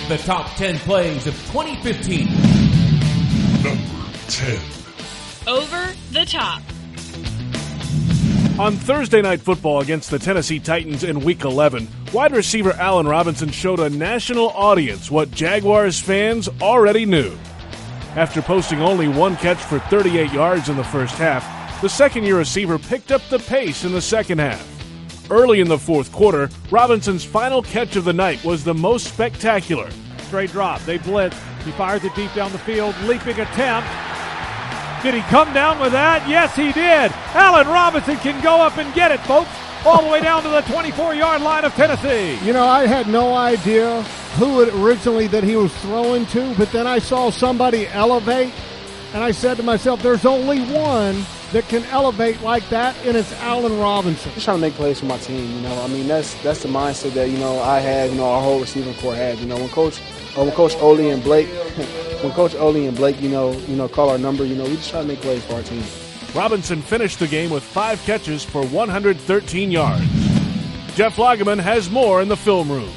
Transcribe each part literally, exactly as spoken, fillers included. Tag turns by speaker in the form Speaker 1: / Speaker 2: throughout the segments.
Speaker 1: the top ten plays of twenty fifteen.
Speaker 2: Number ten.
Speaker 3: Over the Top.
Speaker 4: On Thursday Night Football against the Tennessee Titans in Week eleven, wide receiver Allen Robinson showed a national audience what Jaguars fans already knew. After posting only one catch for thirty-eight yards in the first half, the second-year receiver picked up the pace in the second half. Early in the fourth quarter, Robinson's final catch of the night was the most spectacular.
Speaker 5: Straight drop. They blitz. He fires it deep down the field. Leaping attempt. Did he come down with that? Yes, he did. Allen Robinson can go up and get it, folks. All the way down to the twenty-four-yard line of Tennessee.
Speaker 6: You know, I had no idea who it originally that he was throwing to, but then I saw somebody elevate, and I said to myself, there's only one that can elevate like that, and it's Allen Robinson.
Speaker 7: Just trying to make plays for my team, you know. I mean, that's that's the mindset that, you know, I had, you know, our whole receiving corps had. You know, when Coach uh, when Coach Ole and Blake, when Coach Ole and Blake, you know, you know, call our number, you know, we just try to make plays for our team.
Speaker 4: Robinson finished the game with five catches for one hundred thirteen yards. Jeff Lageman has more in the film room.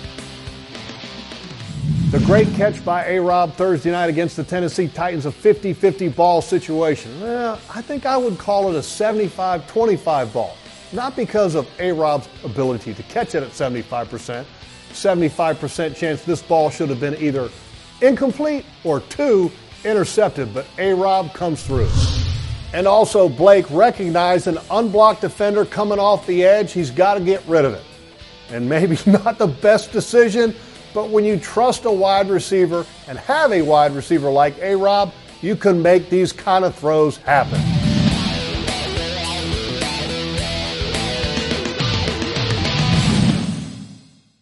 Speaker 8: The great catch by A-Rob Thursday night against the Tennessee Titans, a fifty-fifty ball situation. Well, I think I would call it a seventy-five twenty-five ball. Not because of A-Rob's ability to catch it at seventy-five percent. seventy-five percent chance this ball should have been either incomplete or two, intercepted, but A-Rob comes through. And also Blake recognized an unblocked defender coming off the edge. He's got to get rid of it. And maybe not the best decision, but when you trust a wide receiver and have a wide receiver like A-Rob, you can make these kind of throws happen.